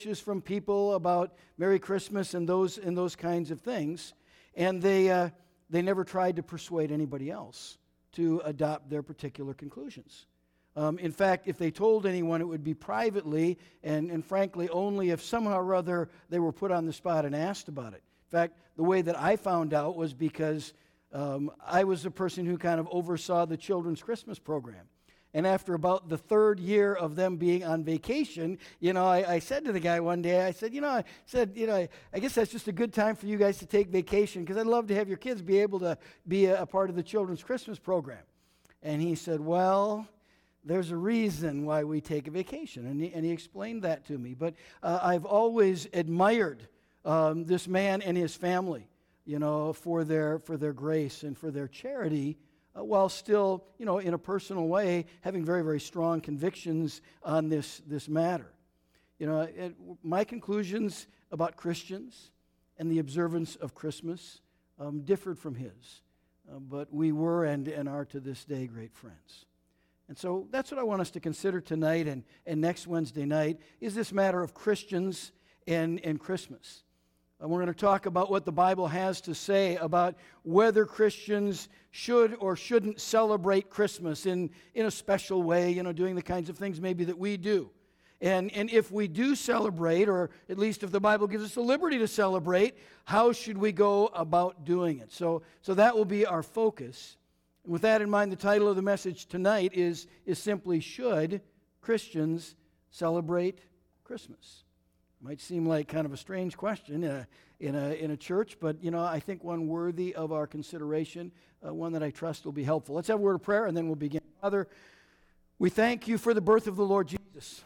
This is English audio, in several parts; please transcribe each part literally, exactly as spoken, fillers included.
wishes from people about Merry Christmas and those and those kinds of things, and they uh, they never tried to persuade anybody else to adopt their particular conclusions. Um, in fact, if they told anyone, it would be privately, and, and frankly, only if somehow or other they were put on the spot and asked about it. In fact, the way that I found out was because um, I was the person who kind of oversaw the children's Christmas program. And after about the third year of them being on vacation, you know, I, I said to the guy one day, I said, you know, I said, you know, I, I guess that's just a good time for you guys to take vacation because I'd love to have your kids be able to be a, a part of the children's Christmas program. And he said, well, there's a reason why we take a vacation. And he, and he explained that to me. But uh, I've always admired um, this man and his family, you know, for their for their grace and for their charity, Uh, while still, you know, in a personal way, having very, very strong convictions on this, this matter. You know, it, my conclusions about Christians and the observance of Christmas um, differed from his. Uh, but we were and, and are to this day great friends. And so that's what I want us to consider tonight and, and next Wednesday night, is this matter of Christians and, and Christmas. And we're going to talk about what the Bible has to say about whether Christians should or shouldn't celebrate Christmas in, in a special way, you know, doing the kinds of things maybe that we do. And, and if we do celebrate, or at least if the Bible gives us the liberty to celebrate, how should we go about doing it? So, so that will be our focus. And with that in mind, the title of the message tonight is, is simply, Should Christians Celebrate Christmas? Might seem like kind of a strange question uh, in a in a church, but you know, I think one worthy of our consideration, uh, one that I trust will be helpful. Let's have a word of prayer, and then we'll begin. Father, we thank you for the birth of the Lord Jesus.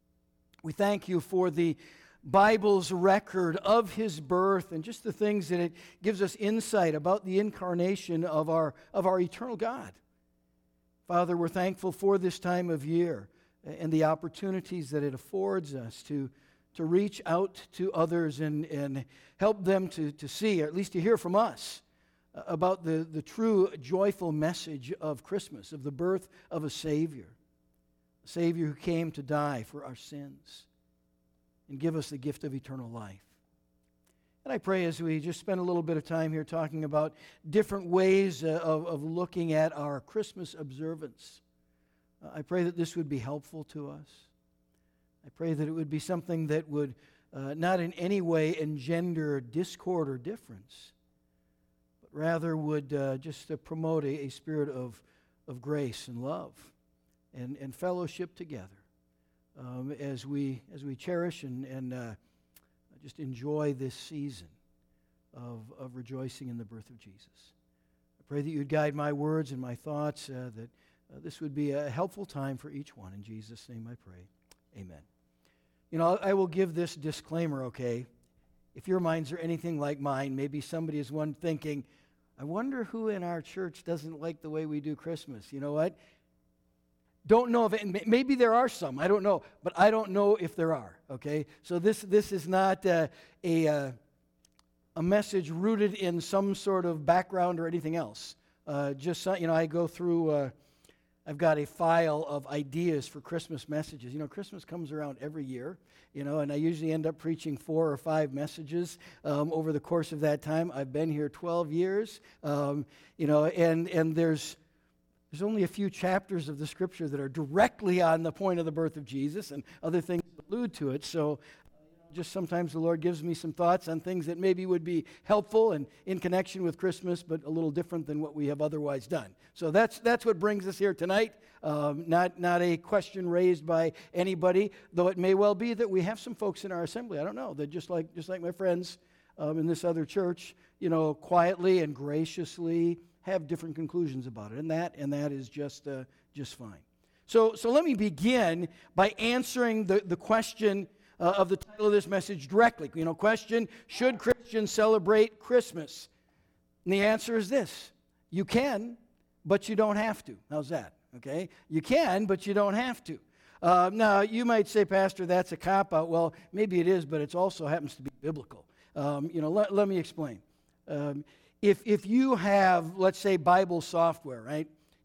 We thank you for the Bible's record of his birth and just the things that it gives us insight about the incarnation of our of our eternal God. Father, we're thankful for this time of year and the opportunities that it affords us to to reach out to others and, and help them to, to see, or at least to hear from us, about the, the true joyful message of Christmas, of the birth of a Savior, a Savior who came to die for our sins and give us the gift of eternal life. And I pray as we just spend a little bit of time here talking about different ways of, of looking at our Christmas observance, uh, I pray that this would be helpful to us. I pray that it would be something that would uh, not in any way engender discord or difference, but rather would uh, just uh, promote a, a spirit of, of grace and love and, and fellowship together um, as we as we cherish and, and uh, just enjoy this season of, of rejoicing in the birth of Jesus. I pray that you'd guide my words and my thoughts, uh, that uh, this would be a helpful time for each one. In Jesus' name I pray. Amen. You know, I will give this disclaimer, okay? If your minds are anything like mine, maybe somebody is one thinking, I wonder who in our church doesn't like the way we do Christmas. You know what? Don't know if it, maybe there are some, I don't know, but I don't know if there are, okay? So this this is not uh, a, uh, a message rooted in some sort of background or anything else. Uh, just, you know, I go through... Uh, I've got a file of ideas for Christmas messages. You know, Christmas comes around every year, you know, and I usually end up preaching four or five messages um, over the course of that time. I've been here twelve years, um, you know, and, and there's there's only a few chapters of the Scripture that are directly on the point of the birth of Jesus, and other things allude to it. So just sometimes the Lord gives me some thoughts on things that maybe would be helpful and in connection with Christmas, but a little different than what we have otherwise done. So that's that's what brings us here tonight. Um, not not a question raised by anybody, though it may well be that we have some folks in our assembly, I don't know, that just like just like my friends um, in this other church, you know, quietly and graciously have different conclusions about it, and that and that is just uh, just fine. So so let me begin by answering the the question Uh, of the title of this message directly. You know, question, should Christians celebrate Christmas? And the answer is this: you can, but you don't have to. How's that? Okay? You can, but you don't have to. Uh, now, you might say, Pastor, that's a cop-out. Well, maybe it is, but it also happens to be biblical. Um, you know, let, let me explain. Um, if, if you have, let's say, Bible software, right?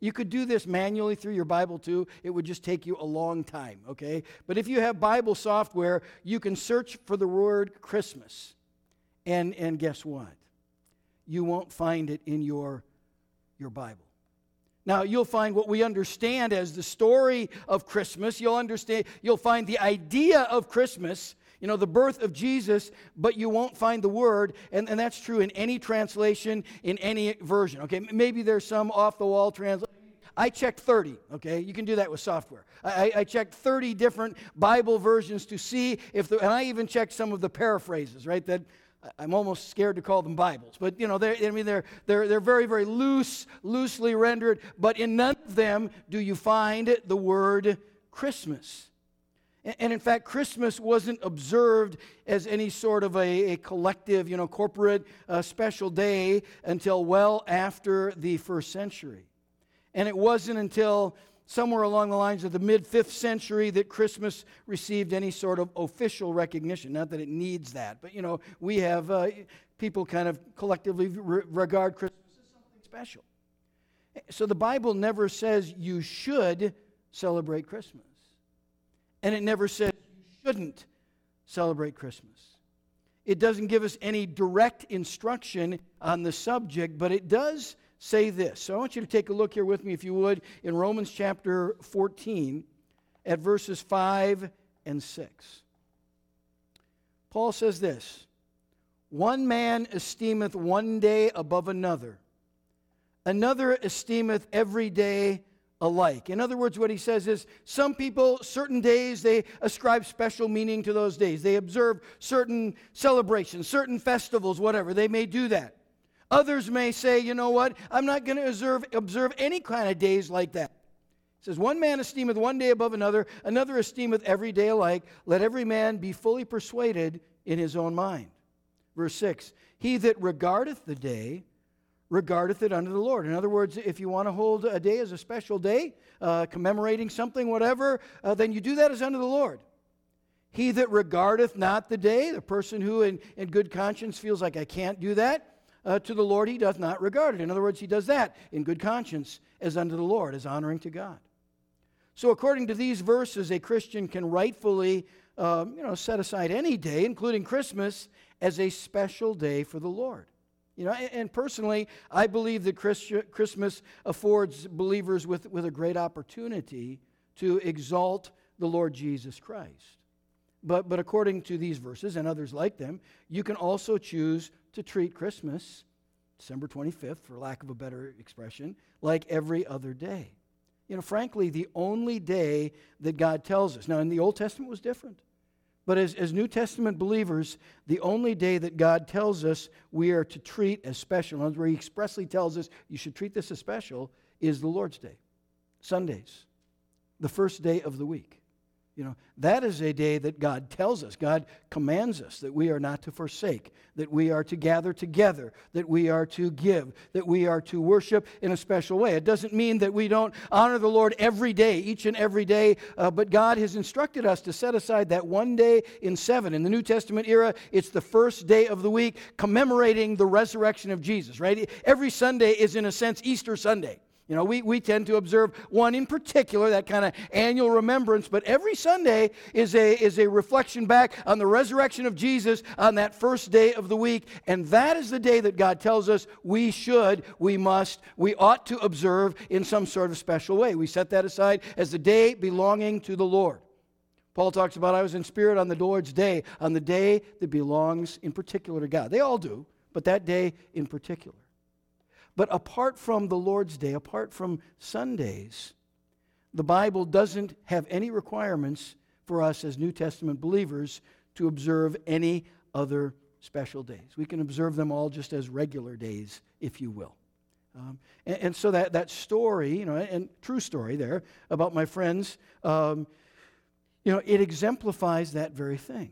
You could do this manually through your Bible too. It would just take you a long time, okay? But if you have Bible software, you can search for the word Christmas. And, and guess what? You won't find it in your, your Bible. Now, you'll find what we understand as the story of Christmas. You'll understand, you'll find the idea of Christmas, you know, the birth of Jesus, but you won't find the word, and, and that's true in any translation, in any version, okay? Maybe there's some off-the-wall translation. I checked thirty, okay? You can do that with software. I, I checked thirty different Bible versions to see if, the, and I even checked some of the paraphrases, right, that I'm almost scared to call them Bibles, but you know, I mean, they're they're they're very very loose, loosely rendered. But in none of them do you find the word Christmas. And, and in fact, Christmas wasn't observed as any sort of a, a collective, you know, corporate uh, special day until well after the first century, and it wasn't until somewhere along the lines of the mid-fifth century that Christmas received any sort of official recognition. Not that it needs that, but, you know, we have uh, people kind of collectively re- regard Christmas as something special. So the Bible never says you should celebrate Christmas. And it never says you shouldn't celebrate Christmas. It doesn't give us any direct instruction on the subject, but it does say this. So I want you to take a look here with me, if you would, in Romans chapter fourteen at verses five and six. Paul says this, "One man esteemeth one day above another, another esteemeth every day alike." In other words, what he says is, some people, certain days, they ascribe special meaning to those days. They observe certain celebrations, certain festivals, whatever. They may do that. Others may say, you know what, I'm not going to observe, observe any kind of days like that. It says, "One man esteemeth one day above another, another esteemeth every day alike. Let every man be fully persuaded in his own mind." Verse six, "He that regardeth the day, regardeth it unto the Lord." In other words, if you want to hold a day as a special day, uh, commemorating something, whatever, uh, then you do that as unto the Lord. "He that regardeth not the day," the person who in, in good conscience feels like, I can't do that, Uh, to the Lord he doth not regard it. In other words, he does that in good conscience as unto the Lord, as honoring to God. So according to these verses, a Christian can rightfully um, you know, set aside any day, including Christmas, as a special day for the Lord. You know, and, and personally, I believe that Christi- Christmas affords believers with, with a great opportunity to exalt the Lord Jesus Christ. But, but according to these verses and others like them, you can also choose to treat Christmas, December twenty-fifth, for lack of a better expression, like every other day. You know, frankly, the only day that God tells us. Now, in the Old Testament it was different. But as, as New Testament believers, the only day that God tells us we are to treat as special, where he expressly tells us you should treat this as special, is the Lord's Day, Sundays, the first day of the week. You know, that is a day that God tells us, God commands us that we are not to forsake, that we are to gather together, that we are to give, that we are to worship in a special way. It doesn't mean that we don't honor the Lord every day, each and every day, uh, but God has instructed us to set aside that one day in seven. In the New Testament era, it's the first day of the week commemorating the resurrection of Jesus, right? Every Sunday is, in a sense, Easter Sunday. You know, we, we tend to observe one in particular, that kind of annual remembrance, but every Sunday is a, is a reflection back on the resurrection of Jesus on that first day of the week, and that is the day that God tells us we should, we must, we ought to observe in some sort of special way. We set that aside as the day belonging to the Lord. Paul talks about, I was in spirit on the Lord's day, on the day that belongs in particular to God. They all do, but that day in particular. But apart from the Lord's Day, apart from Sundays, the Bible doesn't have any requirements for us as New Testament believers to observe any other special days. We can observe them all just as regular days, if you will. Um, and, and so that, that story, you know, and true story there about my friends, um, you know, it exemplifies that very thing.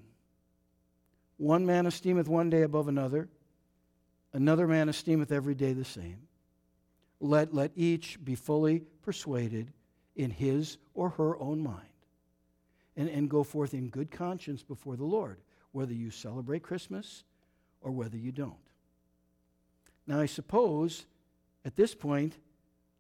One man esteemeth one day above another, another man esteemeth every day the same. Let, let each be fully persuaded in his or her own mind, and, and go forth in good conscience before the Lord, whether you celebrate Christmas or whether you don't. Now, I suppose at this point,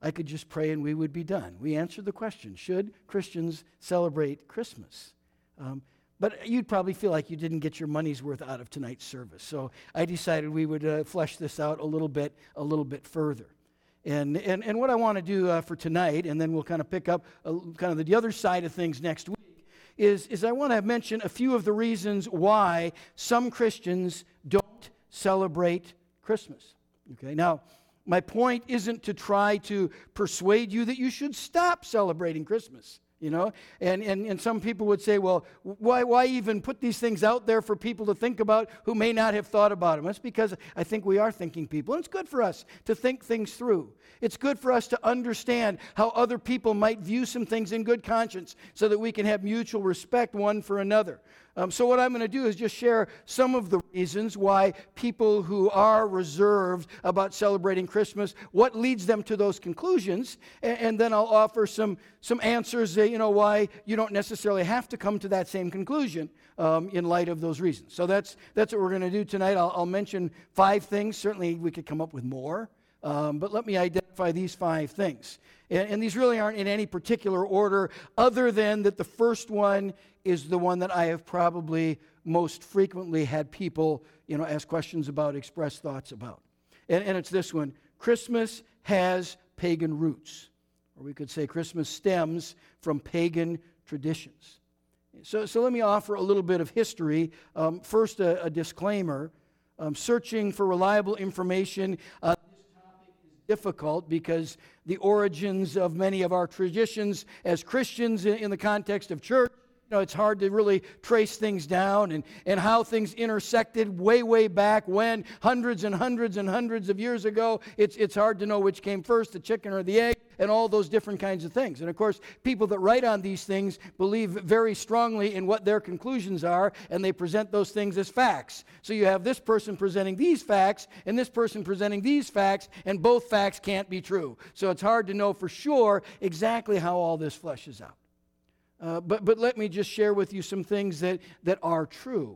I could just pray and we would be done. We answered the question, should Christians celebrate Christmas? Um, but you'd probably feel like you didn't get your money's worth out of tonight's service. So I decided we would uh, flesh this out a little bit, a little bit further. And, and, and what I want to do uh, for tonight, and then we'll kind of pick up uh, kind of the other side of things next week, is, is I want to mention a few of the reasons why some Christians don't celebrate Christmas. Okay, now, my point isn't to try to persuade you that you should stop celebrating Christmas. You know, and, and, and some people would say, well, why, why even put these things out there for people to think about who may not have thought about them? That's because I think we are thinking people. And it's good for us to think things through. It's good for us to understand how other people might view some things in good conscience so that we can have mutual respect one for another. Um, so what I'm going to do is just share some of the reasons why people who are reserved about celebrating Christmas, what leads them to those conclusions, and, and then I'll offer some, some answers, uh, you know, why you don't necessarily have to come to that same conclusion um, in light of those reasons. So that's, that's what we're going to do tonight. I'll, I'll mention five things. Certainly we could come up with more, um, but let me identify these five things. And, and these really aren't in any particular order other than that the first one is the one that I have probably most frequently had people, you know, ask questions about, express thoughts about. And, and it's this one: Christmas has pagan roots. Or we could say Christmas stems from pagan traditions. So, so let me offer a little bit of history. Um, first, a, a disclaimer. Um, searching for reliable information, uh, this topic is difficult because the origins of many of our traditions as Christians in, in the context of church, you know, it's hard to really trace things down and, and how things intersected way, way back when, hundreds and hundreds and hundreds of years ago. It's, it's hard to know which came first, the chicken or the egg, and all those different kinds of things. And of course, people that write on these things believe very strongly in what their conclusions are, and they present those things as facts. So you have this person presenting these facts, and this person presenting these facts, and both facts can't be true. So it's hard to know for sure exactly how all this fleshes out. Uh, but, but let me just share with you some things that, that are true.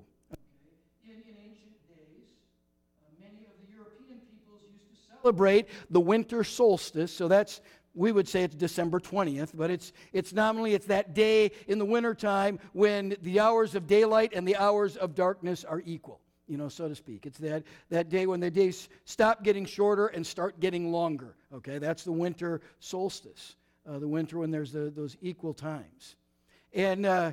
In, in ancient days, uh, many of the European peoples used to celebrate the winter solstice. So that's, we would say it's December twentieth, but it's, it's nominally, it's that day in the wintertime when the hours of daylight and the hours of darkness are equal, you know, so to speak. It's that, that day when the days stop getting shorter and start getting longer. Okay, that's the winter solstice, uh, the winter when there's the, those equal times. And uh,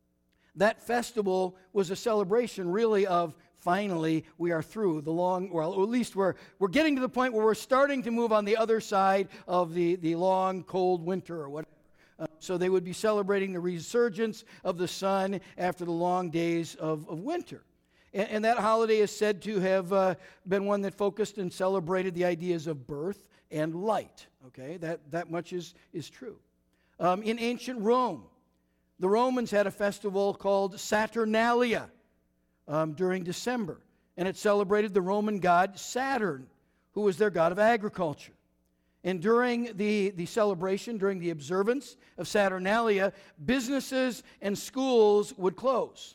that festival was a celebration, really, of finally we are through the long, or at least we're, we're getting to the point where we're starting to move on the other side of the, the long, cold winter or whatever. Uh, so they would be celebrating the resurgence of the sun after the long days of, of winter. And, and that holiday is said to have uh, been one that focused and celebrated the ideas of birth and light. Okay, that, that much is, is true. Um, in ancient Rome, the Romans had a festival called Saturnalia um, during December, and it celebrated the Roman god Saturn, who was their god of agriculture. And during the, the celebration, during the observance of Saturnalia, businesses and schools would close.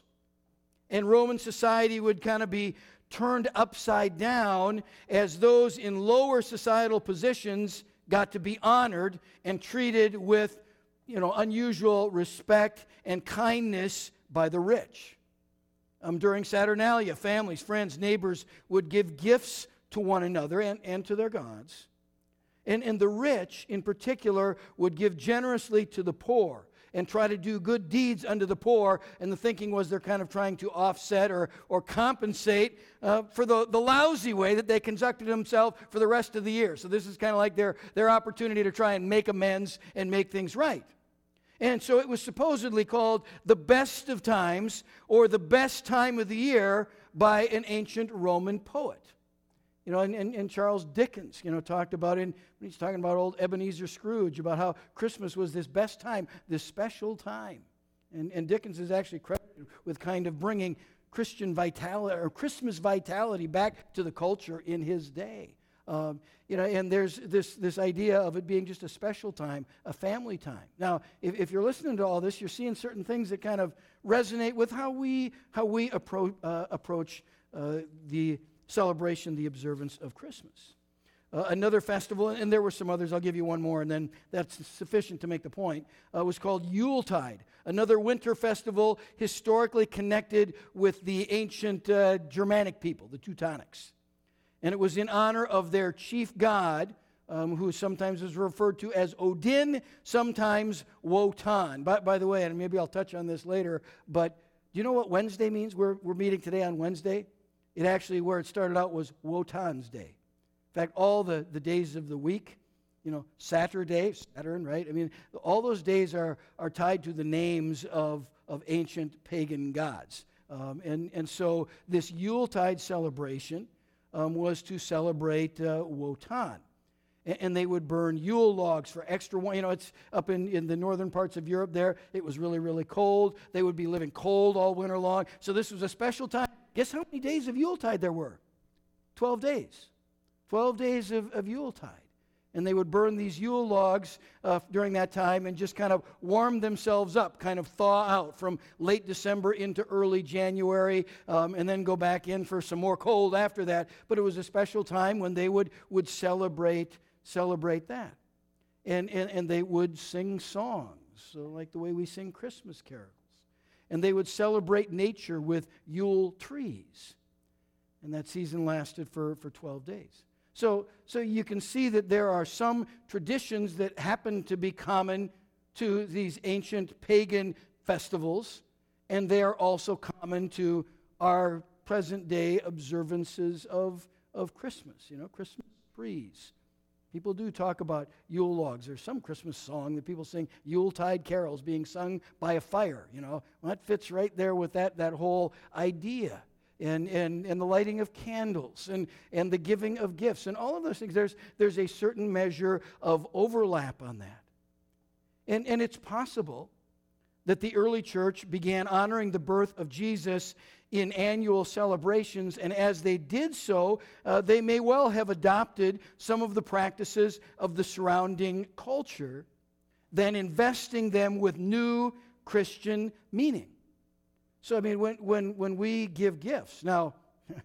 And Roman society would kind of be turned upside down as those in lower societal positions got to be honored and treated with, you know, unusual respect and kindness by the rich. Um, during Saturnalia, families, friends, neighbors would give gifts to one another and, and to their gods. And, and the rich, in particular, would give generously to the poor and try to do good deeds unto the poor. And the thinking was they're kind of trying to offset or, or compensate uh, for the, the lousy way that they conducted themselves for the rest of the year. So this is kind of like their, their opportunity to try and make amends and make things right. And so it was supposedly called the best of times, or the best time of the year, by an ancient Roman poet. You know, and, and, and Charles Dickens, you know, talked about in, when he's talking about old Ebenezer Scrooge, about how Christmas was this best time, this special time. And, and Dickens is actually credited with kind of bringing Christian vitality, or Christmas vitality, back to the culture in his day. Um, you know, and there's this, this idea of it being just a special time, a family time. Now, if, if you're listening to all this, you're seeing certain things that kind of resonate with how we, how we appro- uh, approach uh, the celebration, the observance of Christmas. Uh, another festival, and there were some others, I'll give you one more, and then that's sufficient to make the point, uh, was called Yuletide, another winter festival historically connected with the ancient uh, Germanic people, the Teutonics. And it was in honor of their chief god, um, who sometimes is referred to as Odin, sometimes Wotan. By, by the way, and maybe I'll touch on this later, but do you know what Wednesday means? We're, we're meeting today on Wednesday. It actually, where it started out was Wotan's Day. In fact, all the, the days of the week, you know, Saturday, Saturn, right? I mean, all those days are, are tied to the names of, of ancient pagan gods. Um, and, and so this Yuletide celebration um, was to celebrate uh, Wotan. And, and they would burn Yule logs for extra warmth. You know, it's up in, in the northern parts of Europe there. It was really, really cold. They would be living cold all winter long. So this was a special time. Guess how many days of Yuletide there were? Twelve days. Twelve days of, of Yuletide. And they would burn these Yule logs uh, during that time and just kind of warm themselves up, kind of thaw out from late December into early January, um, and then go back in for some more cold after that. But it was a special time when they would, would celebrate, celebrate that. And, and, and they would sing songs, so like the way we sing Christmas carols. And they would celebrate nature with Yule trees. And that season lasted for, for twelve days. So, so you can see that there are some traditions that happen to be common to these ancient pagan festivals, and they are also common to our present-day observances of, of Christmas, you know, Christmas trees. People do talk about Yule logs. There's some Christmas song that people sing, Yuletide carols being sung by a fire, you know. Well, that fits right there with that, that whole idea. And, and, and the lighting of candles and, and the giving of gifts and all of those things. There's, there's a certain measure of overlap on that. And, and it's possible that the early church began honoring the birth of Jesus in annual celebrations, and as they did so, uh, they may well have adopted some of the practices of the surrounding culture, then investing them with new Christian meaning. So, I mean, when, when, when we give gifts, now,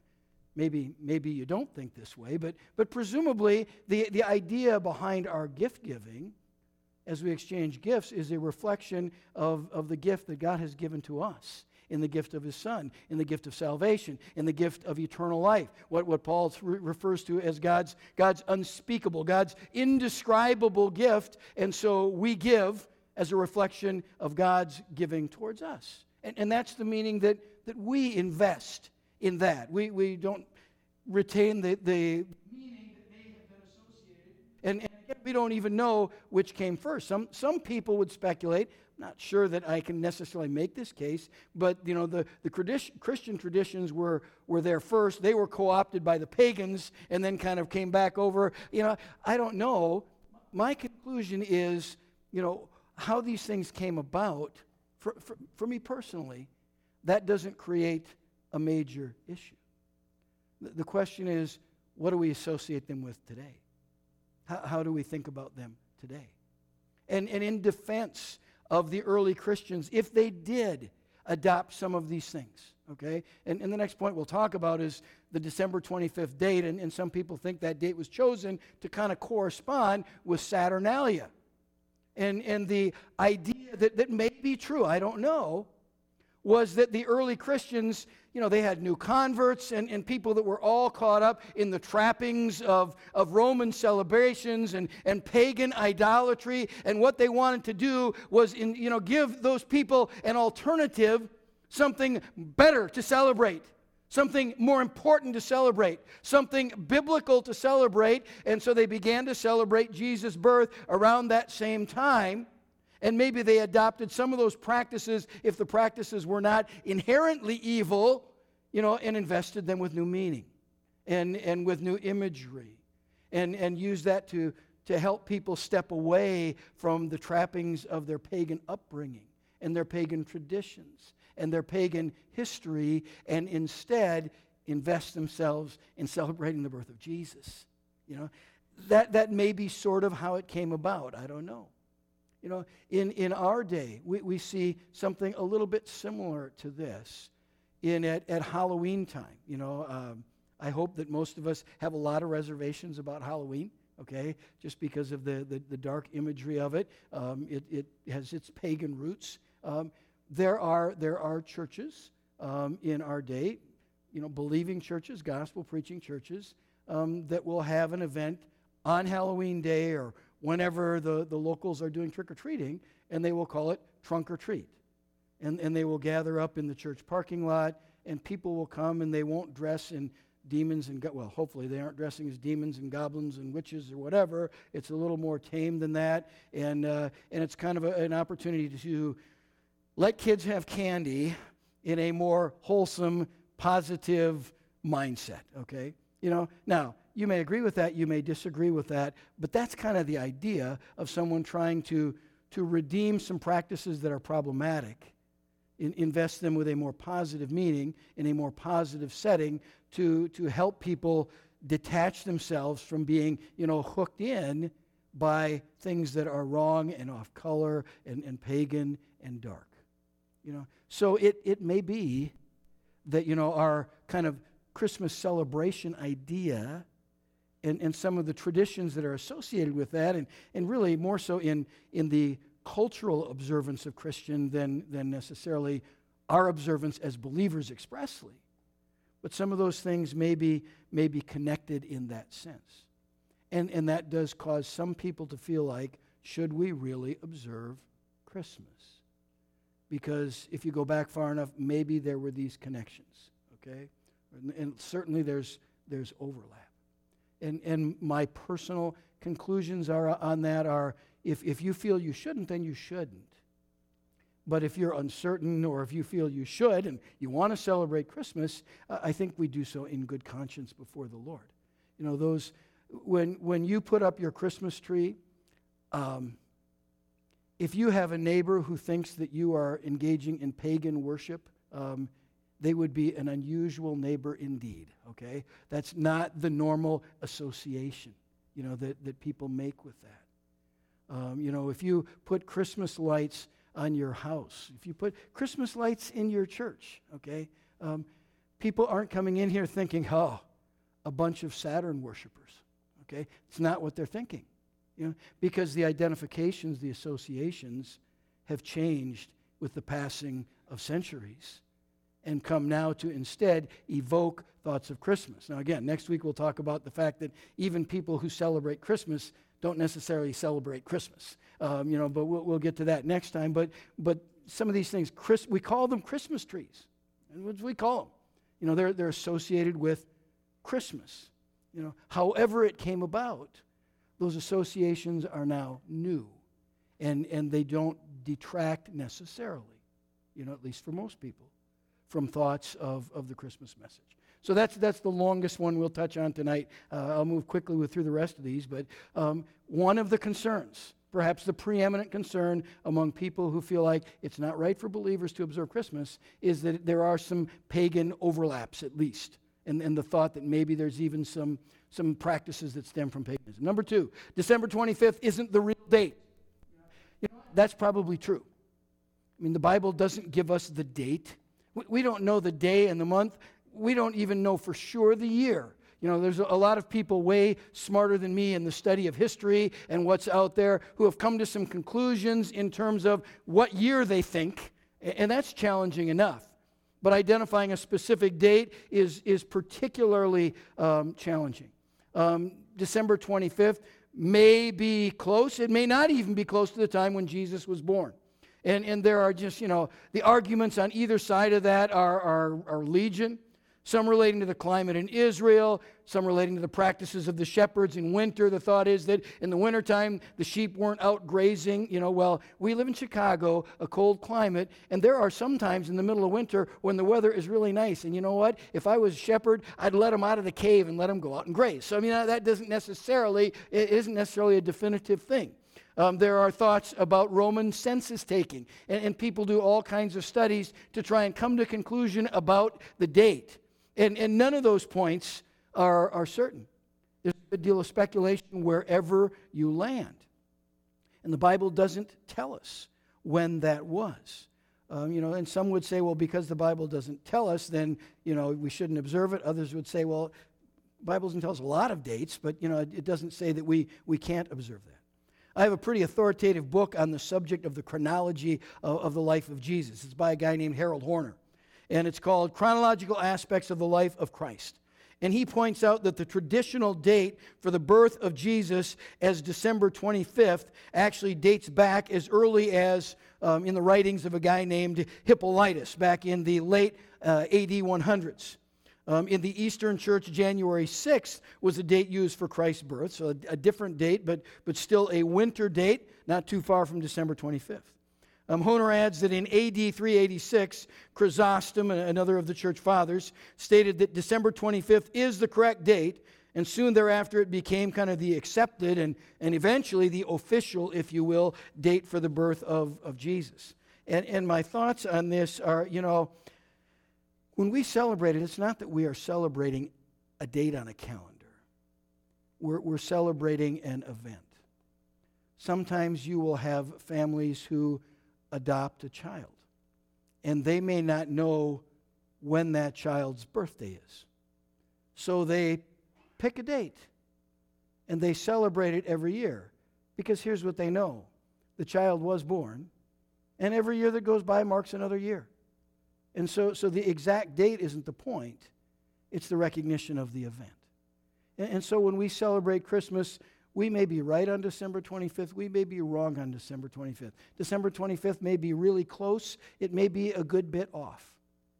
maybe, maybe you don't think this way, but, but presumably the, the idea behind our gift giving as we exchange gifts is a reflection of, of the gift that God has given to us in the gift of His Son, in the gift of salvation, in the gift of eternal life, what, what Paul th- refers to as God's, God's unspeakable, God's indescribable gift, and so we give as a reflection of God's giving towards us. And, and that's the meaning that, that we invest in that. We, we don't retain the, the meaning that may have been associated. And, and again, we don't even know which came first. Some, some people would speculate, I'm not sure that I can necessarily make this case, but you know, the, the Christian traditions were, were there first. They were co-opted by the pagans and then kind of came back over. You know, I don't know. My conclusion is, you know, how these things came about. For, for, for me personally, that doesn't create a major issue. The, the question is, what do we associate them with today? How, how do we think about them today? And, and in defense of the early Christians, if they did adopt some of these things, okay? And, and the next point we'll talk about is the December twenty-fifth date, and, and some people think that date was chosen to kind of correspond with Saturnalia. And, and the idea that, that may be true, I don't know, was that the early Christians, you know, they had new converts and, and people that were all caught up in the trappings of, of Roman celebrations and, and pagan idolatry. And what they wanted to do was, in, you know, give those people an alternative, something better to celebrate. Something more important to celebrate, something biblical to celebrate, and so they began to celebrate Jesus' birth around that same time, and maybe they adopted some of those practices, if the practices were not inherently evil, you know, and invested them with new meaning and, and with new imagery, and, and used that to, to help people step away from the trappings of their pagan upbringing and their pagan traditions and their pagan history, and instead invest themselves in celebrating the birth of Jesus. You know, that, that may be sort of how it came about. I don't know. You know, in, in our day, we, we see something a little bit similar to this in at, at Halloween time. You know, um, I hope that most of us have a lot of reservations about Halloween, okay, just because of the, the, the dark imagery of it. Um, it. It has its pagan roots. Um, there are there are churches um, in our day, you know, believing churches, gospel-preaching churches, um, that will have an event on Halloween Day or whenever the, the locals are doing trick-or-treating, and they will call it Trunk or Treat. And, and they will gather up in the church parking lot, and people will come, and they won't dress in demons and, go- well, hopefully they aren't dressing as demons and goblins and witches or whatever. It's a little more tame than that, and, uh, and it's kind of a, an opportunity to let kids have candy in a more wholesome, positive mindset, okay? You know, now, you may agree with that, you may disagree with that, but that's kind of the idea of someone trying to, to redeem some practices that are problematic, in, invest them with a more positive meaning, in a more positive setting, to, to help people detach themselves from being, you know, hooked in by things that are wrong and off color and, and pagan and dark. You know, so it, it may be that, you know, our kind of Christmas celebration idea and, and some of the traditions that are associated with that, and, and really more so in, in the cultural observance of Christian than, than necessarily our observance as believers expressly. But some of those things may be, may be connected in that sense. And, and that does cause some people to feel like, should we really observe Christmas? Because if you go back far enough, maybe there were these connections, okay? And, and certainly there's, there's overlap. And, and my personal conclusions are on that are, if, if you feel you shouldn't, then you shouldn't. But if you're uncertain, or if you feel you should and you want to celebrate Christmas, uh, I think we do so in good conscience before the Lord. You know, those, when, when you put up your Christmas tree, um, if you have a neighbor who thinks that you are engaging in pagan worship, um, they would be an unusual neighbor indeed, okay? That's not the normal association, you know, that, that people make with that. Um, you know, if you put Christmas lights on your house, if you put Christmas lights in your church, okay, um, people aren't coming in here thinking, oh, a bunch of Saturn worshipers, okay? It's not what they're thinking. You know, because the identifications, the associations have changed with the passing of centuries and come now to instead evoke thoughts of Christmas. Now again, next week we'll talk about the fact that even people who celebrate Christmas don't necessarily celebrate Christmas. Um, you know, but we'll, we'll get to that next time. But but some of these things, Chris, we call them Christmas trees. And what do we call them? You know, they're they're associated with Christmas. You know, however it came about, those associations are now new, and, and they don't detract necessarily, you know, at least for most people, from thoughts of, of the Christmas message. So that's that's the longest one we'll touch on tonight. Uh, I'll move quickly with, through the rest of these, but um, one of the concerns, perhaps the preeminent concern among people who feel like it's not right for believers to observe Christmas, is that there are some pagan overlaps at least, and, and the thought that maybe there's even some some practices that stem from paganism. Number two, December twenty-fifth isn't the real date. You know, that's probably true. I mean, the Bible doesn't give us the date. We, we don't know the day and the month. We don't even know for sure the year. You know, there's a lot of people way smarter than me in the study of history and what's out there who have come to some conclusions in terms of what year they think, and that's challenging enough. But identifying a specific date is, is particularly um, challenging. Um, December twenty-fifth may be close. It may not even be close to the time when Jesus was born. And, and there are just, you know, the arguments on either side of that are, are, are legion. Some relating to the climate in Israel, some relating to the practices of the shepherds in winter. The thought is that in the wintertime, the sheep weren't out grazing. You know, well, we live in Chicago, a cold climate, and there are some times in the middle of winter when the weather is really nice. And you know what? If I was a shepherd, I'd let them out of the cave and let them go out and graze. So, I mean, that doesn't necessarily, it isn't necessarily a definitive thing. Um, there are thoughts about Roman census taking, and, and people do all kinds of studies to try and come to a conclusion about the date. And, and none of those points are, are certain. There's a good deal of speculation wherever you land. And the Bible doesn't tell us when that was. Um, you know, and some would say, well, because the Bible doesn't tell us, then, you know, we shouldn't observe it. Others would say, well, the Bible doesn't tell us a lot of dates, but, you know, it, it doesn't say that we, we can't observe that. I have a pretty authoritative book on the subject of the chronology of, of the life of Jesus. It's by a guy named Harold Horner, and it's called Chronological Aspects of the Life of Christ. And he points out that the traditional date for the birth of Jesus as December twenty-fifth actually dates back as early as um, in the writings of a guy named Hippolytus back in the late uh, A D one hundreds. Um, in the Eastern Church, January sixth was the date used for Christ's birth, so a, a different date, but, but still a winter date, not too far from December twenty-fifth. Um, Honer adds that in A D three eighty-six, Chrysostom, another of the church fathers, stated that December twenty-fifth is the correct date, and soon thereafter it became kind of the accepted and, and eventually the official, if you will, date for the birth of, of Jesus. And, and my thoughts on this are, you know, when we celebrate it, it's not that we are celebrating a date on a calendar. We're, we're celebrating an event. Sometimes you will have families who adopt a child, and they may not know when that child's birthday is. So they pick a date, and they celebrate it every year, because here's what they know. The child was born, and every year that goes by marks another year. And so, so the exact date isn't the point. It's the recognition of the event. And, and so when we celebrate Christmas, we may be right on December twenty-fifth. We may be wrong on December twenty-fifth. December twenty-fifth may be really close. It may be a good bit off.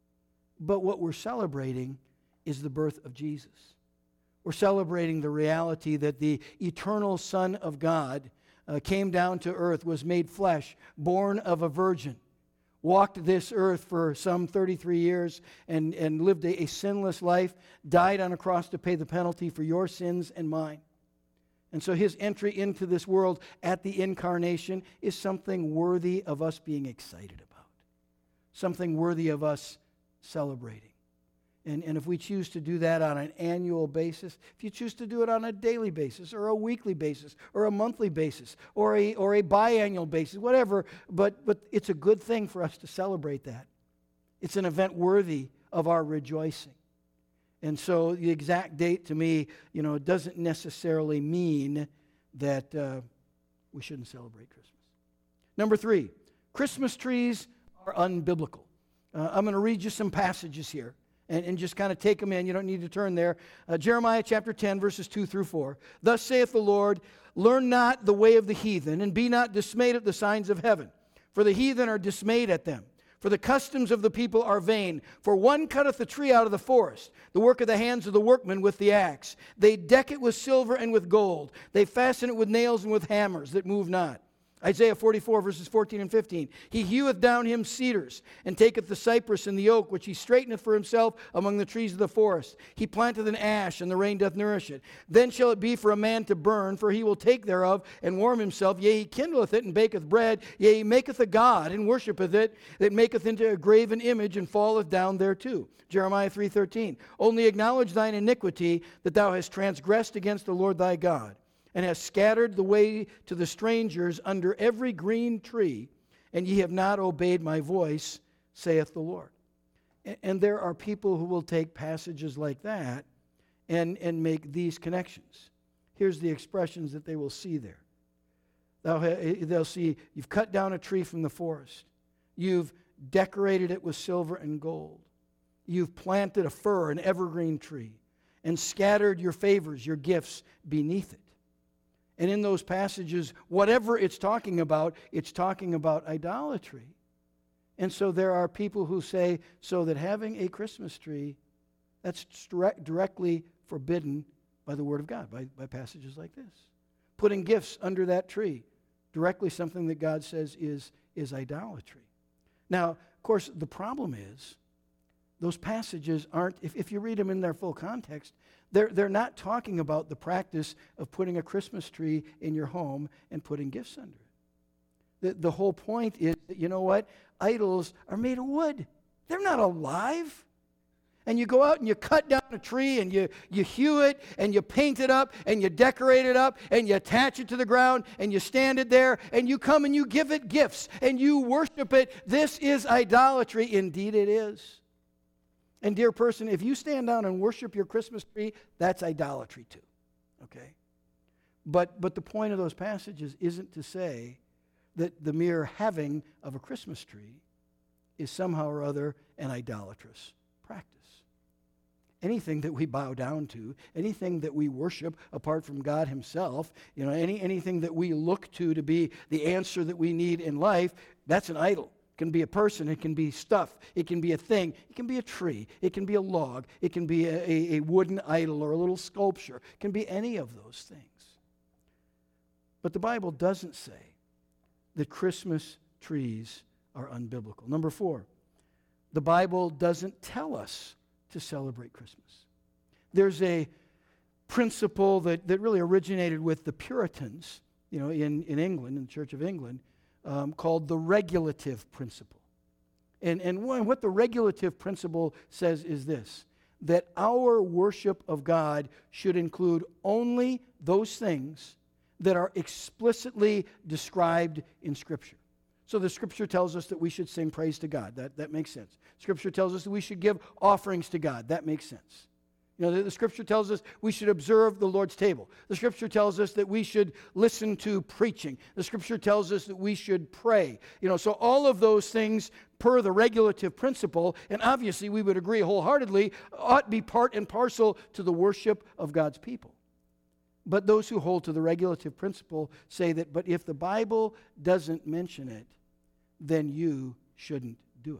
But what we're celebrating is the birth of Jesus. We're celebrating the reality that the eternal Son of God uh, came down to earth, was made flesh, born of a virgin, walked this earth for some thirty-three years and, and lived a, a sinless life, died on a cross to pay the penalty for your sins and mine. And so his entry into this world at the incarnation is something worthy of us being excited about, something worthy of us celebrating. And, and if we choose to do that on an annual basis, if you choose to do it on a daily basis or a weekly basis or a monthly basis or a, or a biannual basis, whatever, but, but it's a good thing for us to celebrate that. It's an event worthy of our rejoicing. And so the exact date to me, you know, doesn't necessarily mean that uh, we shouldn't celebrate Christmas. Number three, Christmas trees are unbiblical. Uh, I'm going to read you some passages here and, and just kind of take them in. You don't need to turn there. Uh, Jeremiah chapter ten, verses two through four. Thus saith the Lord, learn not the way of the heathen, and be not dismayed at the signs of heaven. For the heathen are dismayed at them. For the customs of the people are vain. For one cutteth the tree out of the forest, the work of the hands of the workmen with the axe. They deck it with silver and with gold. They fasten it with nails and with hammers that move not. Isaiah forty-four, verses fourteen and fifteen. He heweth down him cedars, and taketh the cypress and the oak, which he straighteneth for himself among the trees of the forest. He planteth an ash, and the rain doth nourish it. Then shall it be for a man to burn, for he will take thereof, and warm himself. Yea, he kindleth it, and baketh bread. Yea, he maketh a god, and worshipeth it, that maketh into a graven image, and falleth down thereto. Jeremiah three thirteen. Only acknowledge thine iniquity, that thou hast transgressed against the Lord thy God, and hast scattered the way to the strangers under every green tree, and ye have not obeyed my voice, saith the Lord. And there are people who will take passages like that and, and make these connections. Here's the expressions that they will see there. They'll, they'll see, you've cut down a tree from the forest. You've decorated it with silver and gold. You've planted a fir, an evergreen tree, and scattered your favors, your gifts beneath it. And in those passages, whatever it's talking about, it's talking about idolatry. And so there are people who say, so that having a Christmas tree, that's direct, directly forbidden by the Word of God, by, by passages like this. Putting gifts under that tree, directly something that God says is, is idolatry. Now, of course, the problem is, those passages aren't, if, if you read them in their full context, they're, they're not talking about the practice of putting a Christmas tree in your home and putting gifts under it. The, the whole point is that, you know what? Idols are made of wood. They're not alive. And you go out and you cut down a tree and you, you hew it and you paint it up and you decorate it up and you attach it to the ground and you stand it there and you come and you give it gifts and you worship it. This is idolatry. Indeed it is. And dear person, if you stand down and worship your Christmas tree, that's idolatry too. Okay? But, but the point of those passages isn't to say that the mere having of a Christmas tree is somehow or other an idolatrous practice. Anything that we bow down to, anything that we worship apart from God himself, you know, any, anything that we look to to be the answer that we need in life, that's an idol. It can be a person, it can be stuff, it can be a thing, it can be a tree, it can be a log, it can be a, a, a wooden idol or a little sculpture. It can be any of those things. But the Bible doesn't say that Christmas trees are unbiblical. Number four, the Bible doesn't tell us to celebrate Christmas. There's a principle that, that really originated with the Puritans, you know, in, in England, in the Church of England, um, called the regulative principle. And, and what the regulative principle says is this, that our worship of God should include only those things that are explicitly described in Scripture. So the Scripture tells us that we should sing praise to God. That, that makes sense. Scripture tells us that we should give offerings to God. That makes sense. You know, the, the Scripture tells us we should observe the Lord's table. The Scripture tells us that we should listen to preaching. The Scripture tells us that we should pray. You know, so all of those things per the regulative principle, and obviously we would agree wholeheartedly, ought to be part and parcel to the worship of God's people. But those who hold to the regulative principle say that, but if the Bible doesn't mention it, then you shouldn't do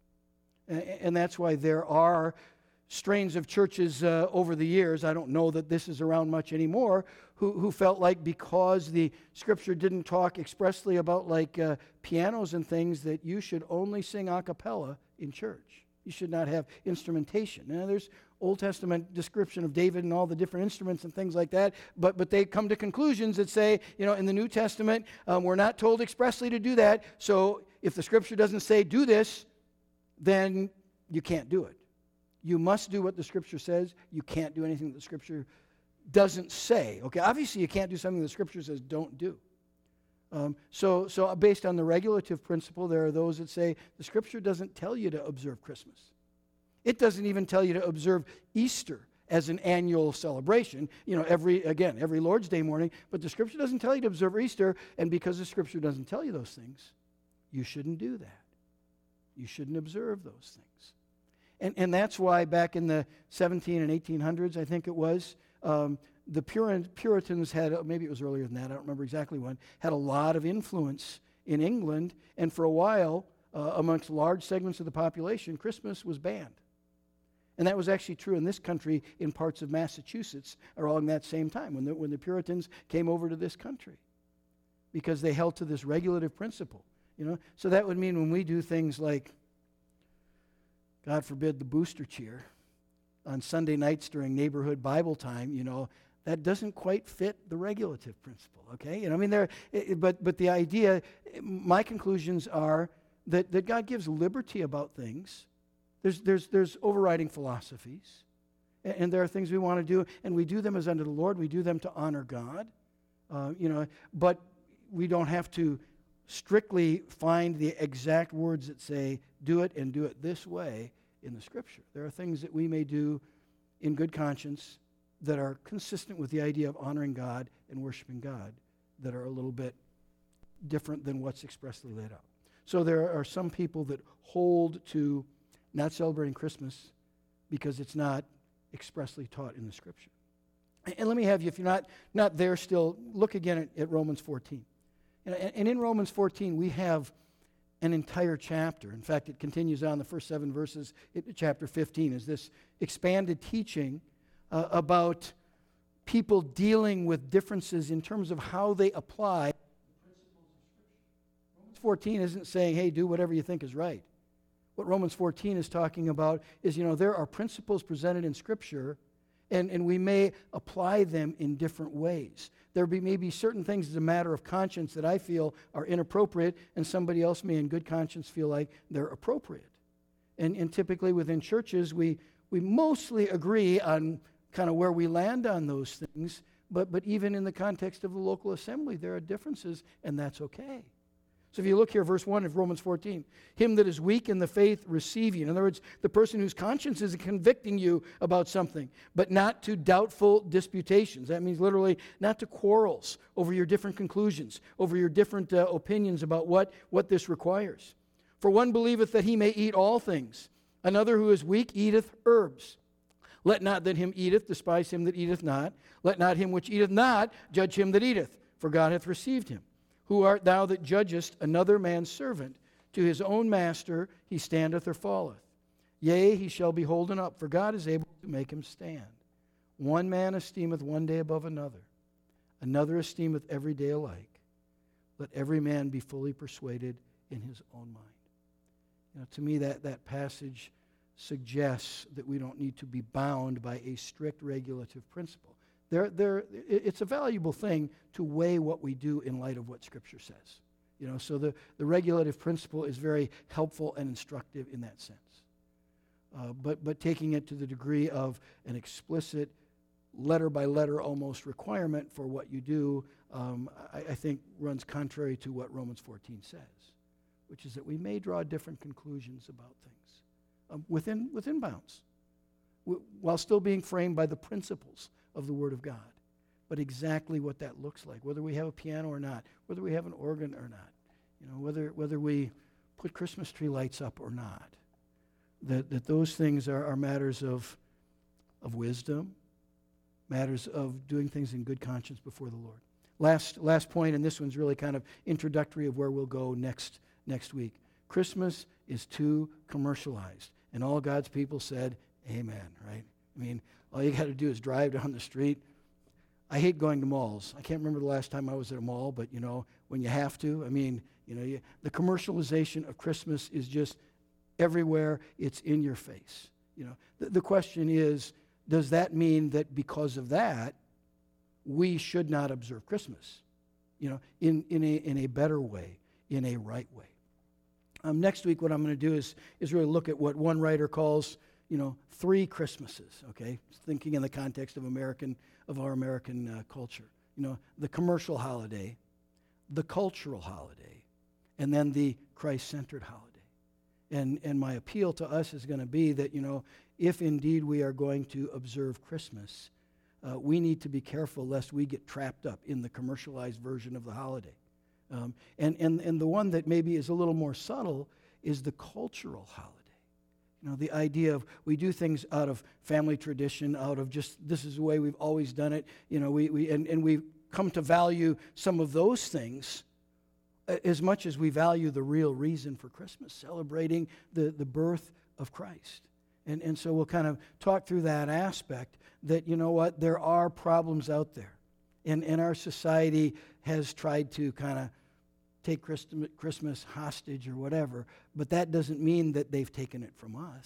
it. And that's why there are strains of churches uh, over the years, I don't know that this is around much anymore, who, who felt like because the Scripture didn't talk expressly about like uh, pianos and things, that you should only sing a cappella in church. You should not have instrumentation. Now, there's Old Testament description of David and all the different instruments and things like that, but, but they come to conclusions that say, you know, in the New Testament, um, we're not told expressly to do that, so if the Scripture doesn't say do this, then you can't do it. You must do what the Scripture says. You can't do anything that the Scripture doesn't say. Okay, obviously you can't do something the Scripture says don't do. Um, so, so based on the regulative principle, there are those that say the Scripture doesn't tell you to observe Christmas. It doesn't even tell you to observe Easter as an annual celebration, you know, every, again, every Lord's Day morning, but the Scripture doesn't tell you to observe Easter, and because the Scripture doesn't tell you those things, you shouldn't do that. You shouldn't observe those things. And, and that's why back in the seventeen and eighteen hundreds, I think it was, um, the Puritans had, maybe it was earlier than that, I don't remember exactly when, had a lot of influence in England, and for a while, uh, amongst large segments of the population, Christmas was banned. And that was actually true in this country in parts of Massachusetts around that same time, when the, when the Puritans came over to this country, because they held to this regulative principle. You know? So that would mean when we do things like, God forbid, the booster cheer on Sunday nights during neighborhood Bible time, you know, that doesn't quite fit the regulative principle, okay? You know, I mean, there, it, but but the idea, my conclusions are that, that God gives liberty about things. There's there's there's overriding philosophies, and, and there are things we want to do, and we do them as unto the Lord. We do them to honor God, uh, you know. But we don't have to strictly find the exact words that say do it and do it this way in the Scripture. There are things that we may do in good conscience that are consistent with the idea of honoring God and worshiping God that are a little bit different than what's expressly laid out. So there are some people that hold to not celebrating Christmas because it's not expressly taught in the Scripture. And let me have you, if you're not, not there still, look again at, at Romans fourteen. And, and in Romans fourteen, we have an entire chapter. In fact, it continues on the first seven verses in chapter fifteen, is this expanded teaching uh, about people dealing with differences in terms of how they apply the principles of Scripture. Romans fourteen isn't saying, hey, do whatever you think is right. What Romans fourteen is talking about is, you know, there are principles presented in Scripture, and, and we may apply them in different ways. There be maybe certain things as a matter of conscience that I feel are inappropriate, and somebody else may in good conscience feel like they're appropriate. And, and typically within churches, we, we mostly agree on kind of where we land on those things, but, but even in the context of the local assembly, there are differences, and that's okay. So if you look here, verse one of Romans fourteen, him that is weak in the faith receive ye. In other words, the person whose conscience is convicting you about something, but not to doubtful disputations. That means literally not to quarrels over your different conclusions, over your different uh, opinions about what, what this requires. For one believeth that he may eat all things. Another who is weak eateth herbs. Let not that him eateth despise him that eateth not. Let not him which eateth not judge him that eateth, for God hath received him. Who art thou that judgest another man's servant? To his own master he standeth or falleth. Yea, he shall be holden up, for God is able to make him stand. One man esteemeth one day above another. Another esteemeth every day alike. Let every man be fully persuaded in his own mind. You know, to me, that, that passage suggests that we don't need to be bound by a strict regulative principle. There, there, it's a valuable thing to weigh what we do in light of what Scripture says. You know, so the, the regulative principle is very helpful and instructive in that sense. Uh, but, but taking it to the degree of an explicit, letter-by-letter almost requirement for what you do, um, I, I think runs contrary to what Romans fourteen says, which is that we may draw different conclusions about things um, within, within bounds, w- while still being framed by the principles of the Word of God. But exactly what that looks like, whether we have a piano or not, whether we have an organ or not, you know, whether whether we put Christmas tree lights up or not, that, that those things are, are matters of, of wisdom, matters of doing things in good conscience before the Lord. Last last point, and this one's really kind of introductory of where we'll go next next week. Christmas is too commercialized. And all God's people said, amen, right? I mean, all you got to do is drive down the street. I hate going to malls. I can't remember the last time I was at a mall, but, you know, when you have to, I mean, you know, you, the commercialization of Christmas is just everywhere. It's in your face. You know, the, the question is, does that mean that because of that, we should not observe Christmas? You know, in, in, a, in a better way, in a right way. Um, next week, what I'm going to do is, is really look at what one writer calls, you know, three Christmases, okay? Thinking in the context of American, of our American uh, culture. You know, the commercial holiday, the cultural holiday, and then the Christ-centered holiday. And, and my appeal to us is going to be that, you know, if indeed we are going to observe Christmas, uh, we need to be careful lest we get trapped up in the commercialized version of the holiday. Um, and, and, and the one that maybe is a little more subtle is the cultural holiday. You know, the idea of we do things out of family tradition, out of just this is the way we've always done it. You know, we, we and, and we've come to value some of those things as much as we value the real reason for Christmas, celebrating the, the birth of Christ. And, and so we'll kind of talk through that aspect that, you know what, there are problems out there. And, and our society has tried to kind of take Christmas hostage or whatever, but that doesn't mean that they've taken it from us.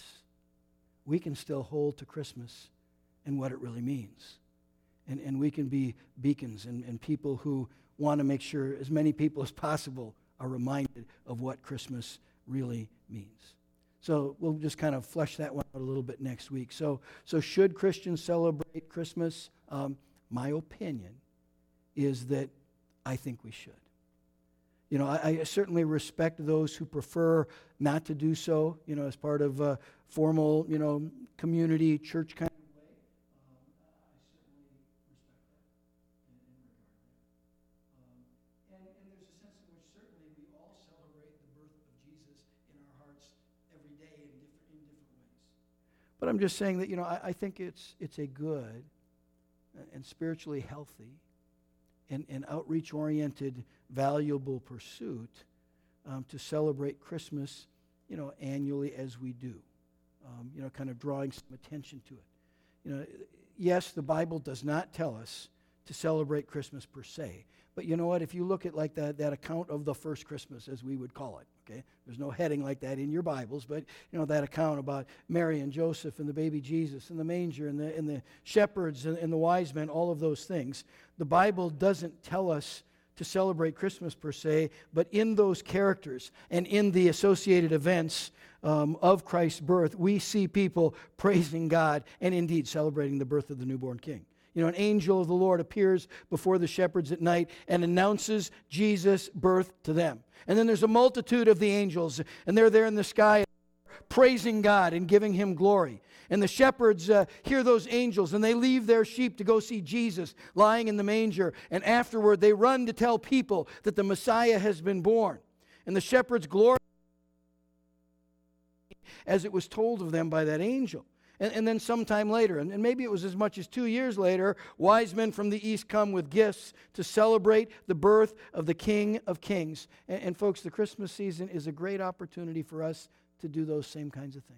We can still hold to Christmas and what it really means. And, and we can be beacons and, and people who want to make sure as many people as possible are reminded of what Christmas really means. So we'll just kind of flesh that one out a little bit next week. So, so should Christians celebrate Christmas? Um, my opinion is that I think we should. You know, I, I certainly respect those who prefer not to do so, you know, as part of a formal, you know, community, church kind of way. Um, I certainly respect that and, and regard that. Um, and, and there's a sense in which certainly we all celebrate the birth of Jesus in our hearts every day in different, in different ways. But I'm just saying that, you know, I, I think it's, it's a good and spiritually healthy and, and outreach-oriented, valuable pursuit um, to celebrate Christmas, you know, annually as we do. Um, you know, kind of drawing some attention to it. You know, yes, the Bible does not tell us to celebrate Christmas per se. But you know what? If you look at like that, that account of the first Christmas, as we would call it, okay? There's no heading like that in your Bibles, but you know, that account about Mary and Joseph and the baby Jesus and the manger and the, and the shepherds and, and the wise men, all of those things. The Bible doesn't tell us to celebrate Christmas per se, but in those characters and in the associated events um, of Christ's birth, we see people praising God and indeed celebrating the birth of the newborn King. You know, an angel of the Lord appears before the shepherds at night and announces Jesus' birth to them. And then there's a multitude of the angels, and they're there in the sky praising God and giving Him glory. And the shepherds uh, hear those angels, and they leave their sheep to go see Jesus lying in the manger. And afterward, they run to tell people that the Messiah has been born. And the shepherds glory as it was told of them by that angel. And, and then sometime later, and, and maybe it was as much as two years later, wise men from the east come with gifts to celebrate the birth of the King of Kings. And, and folks, the Christmas season is a great opportunity for us to do those same kinds of things.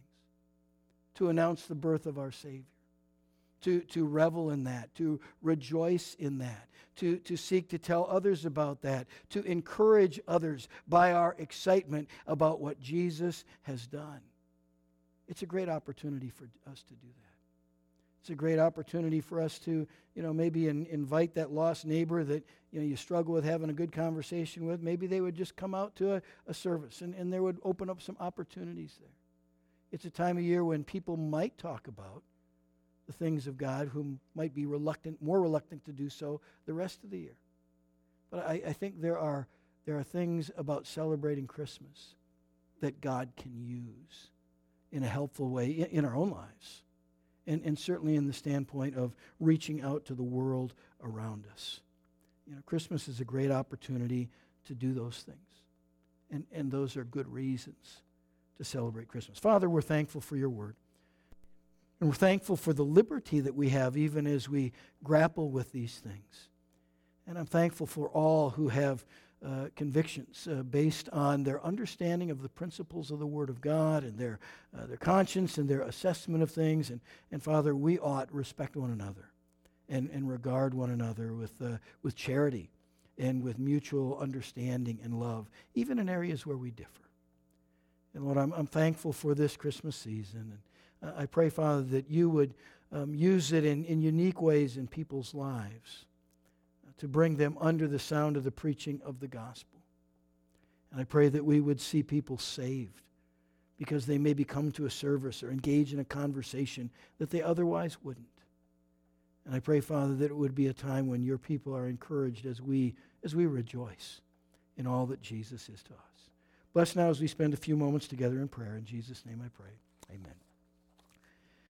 To announce the birth of our Savior. To, to revel in that. To rejoice in that. To, to seek to tell others about that. To encourage others by our excitement about what Jesus has done. It's a great opportunity for us to do that. It's a great opportunity for us to, you know, maybe in, invite that lost neighbor that, you know, you struggle with having a good conversation with. Maybe they would just come out to a, a service and, and there would open up some opportunities there. It's a time of year when people might talk about the things of God who might be reluctant, more reluctant to do so the rest of the year. But I, I think there are, there are things about celebrating Christmas that God can use in a helpful way in, in our own lives. And, and certainly in the standpoint of reaching out to the world around us. You know, Christmas is a great opportunity to do those things. And, and those are good reasons to celebrate Christmas. Father, we're thankful for your word. And we're thankful for the liberty that we have even as we grapple with these things. And I'm thankful for all who have uh, convictions uh, based on their understanding of the principles of the Word of God and their uh, their conscience and their assessment of things. And, and Father, we ought respect one another and, and regard one another with, uh, with charity and with mutual understanding and love, even in areas where we differ. And Lord, I'm, I'm thankful for this Christmas season. And uh, I pray, Father, that you would um, use it in, in unique ways in people's lives to bring them under the sound of the preaching of the gospel. And I pray that we would see people saved because they maybe come to a service or engage in a conversation that they otherwise wouldn't. And I pray, Father, that it would be a time when your people are encouraged as we, as we rejoice in all that Jesus is to us. Bless now as we spend a few moments together in prayer. In Jesus' name I pray. Amen.